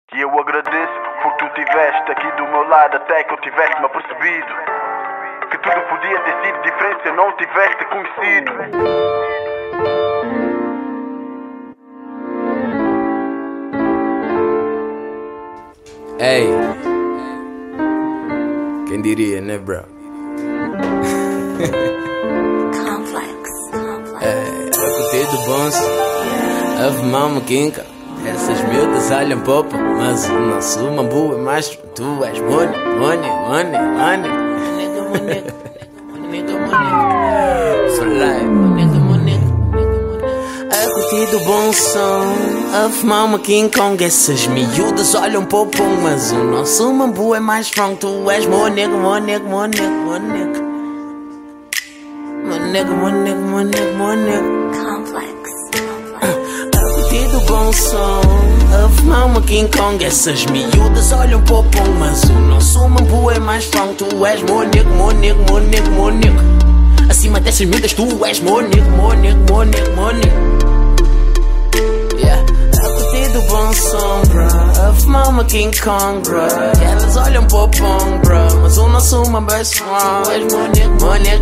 E eu agradeço por tu tiveste aqui do meu lado até que eu tivesse-me apercebido que tudo podia ter sido diferente se eu não tivesse conhecido. Ei, quem diria, né, bro? Eu curti do bonso, Ave Mama Quinca. Essas miúdas olham popa, mas o nosso mambu é mais. Tu és money. For life, eu curti do bom som, Ave Mama King Kong. Essas miúdas olham popa, mas o nosso mambu é mais strong. Tu és money. Do bom som, Ave Mama King Kong. Essas miúdas olham para o pão, mas o nosso mambu é mais strong. Tu és monego. Acima dessas miúdas tu és monego. Yeah, eu curti do bom som, bro. Ave Mama King Kong, bro. E elas olham para o pão, bro, mas o nosso mambu é strong. Tu és monego.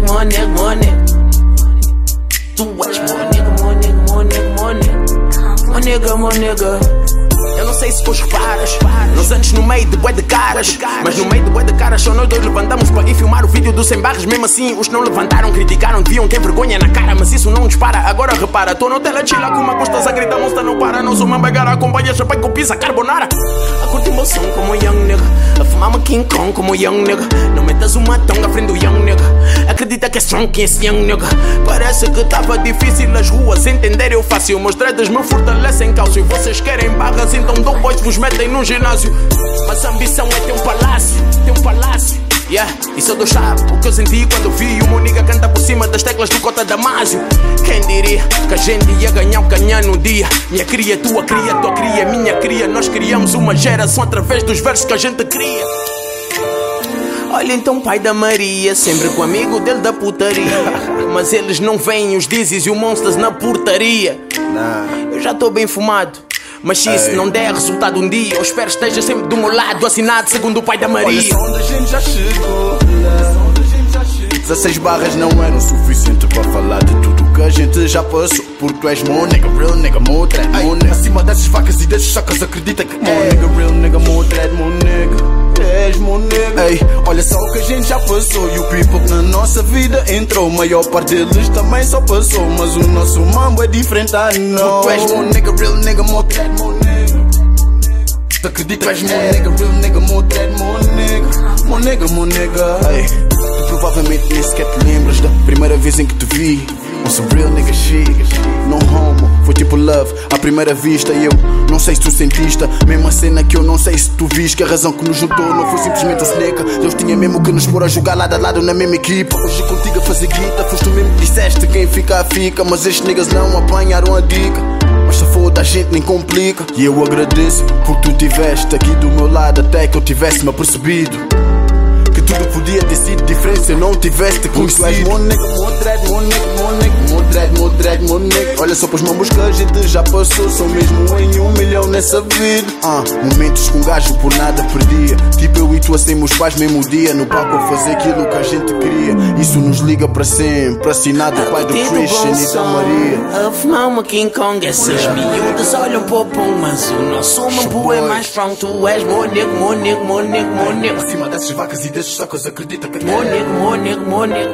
Tu és monego. Mon nigga. Eu não sei se tu reparas nos anos no meio de bué de caras, mas no meio de bué de caras só nós dois levantamos para ir filmar o vídeo do 100 barras. Mesmo assim os que não levantaram criticaram, deviam ter vergonha na cara, mas isso não nos para. Agora repara, tô no tela chila com uma gostosa grita, monsta não para. Não sou uma begara, acompanha champanhe com pizza carbonara. A curtir meu som como young nigga, a fumar uma King Kong como young nigga. Não metas uma tonga à frente do young nigga. Acredita que é strong que esse young nigga. Parece que tava difícil nas ruas entender eu fácil. Meus dreads me fortalecem cálcio. Vocês querem barras, então dou boys vos metem num ginásio. Mas a ambição é ter um palácio. Yeah, isso eu dou chave. O que eu senti quando vi o meu nigga canta por cima das teclas do Cota Damásio. Quem diria que a gente ia ganhar o canhão no dia? Minha cria, tua cria, minha cria. Nós criamos uma geração através dos versos que a gente cria. Olha então pai da Maria, sempre com o amigo dele da putaria. Mas eles não veem os dizes e o monsters na portaria. Eu já tô bem fumado, mas se isso não der resultado um dia, eu espero que esteja sempre do meu lado, assinado segundo o pai da Maria. Olha só onde a gente já chegou. 16 barras não eram suficiente para falar de tudo que a gente já passou. Porque tu és mon nigga, real nigga, mo dread, mon nigga. Acima dessas facas e desses sacas, acredita que mon nigga, real nigga, mo dread, mon nigga. És mon nigga. Ei, olha só o que a gente já passou. E o people que na nossa vida entrou, maior parte deles também só passou. Mas o nosso mambo é diferente, I know. Tu és mon nigga, real nigga, mo dread, mon nigga. Acredita que és mon nigga, real nigga, mo dread, mon nigga. Ei, tu provavelmente nem sequer te lembras da primeira vez em que te vi. On some real nigga shit, no homo, foi tipo love à primeira vista. E eu não sei se tu sentiste a mesma cena que eu não sei se tu viste. Que a razão que nos juntou não foi simplesmente o Seneca. Deus tinha mesmo que nos pôr a jogar lado a lado na mesma equipa. Hoje contigo a fazer guita, foste tu mesmo que disseste quem fica, fica. Mas estes niggas não apanharam a dica. Mas se foda a gente nem complica. E eu agradeço por tu tiveste aqui do meu lado até que eu tivesse-me apercebido que tudo podia ter sido diferente se eu não tivesse te conhecido. Tu és mon nigga, mo dread, mon nigga. Olha só para os mambos que a gente já passou. São mesmo em 1 milhão nessa vida. Momentos com gajo por nada perdia. Tipo eu e tu assim meus pais mesmo dia no palco a fazer aquilo que a gente queria. Isso nos liga para sempre. Assinado o pai do Christian e da Maria. Ave Mama King Kong. Essas miúdas olham para o pão, mas o nosso mambu é mais strong. Tu és monego. Acima dessas vacas e desses sacos, acredita que monego.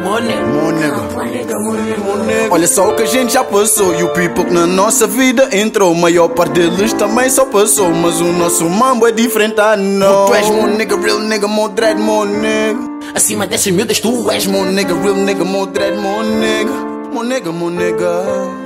Olha só o que a gente já passou. E o people que na nossa vida entrou, maior parte deles também só passou. Mas o nosso mambo é diferente, I know. Tu és mon nigga, real nigga, mo dread, mon nigga. Acima dessas miúdas tu és mon nigga, real nigga, mo dread, mon nigga.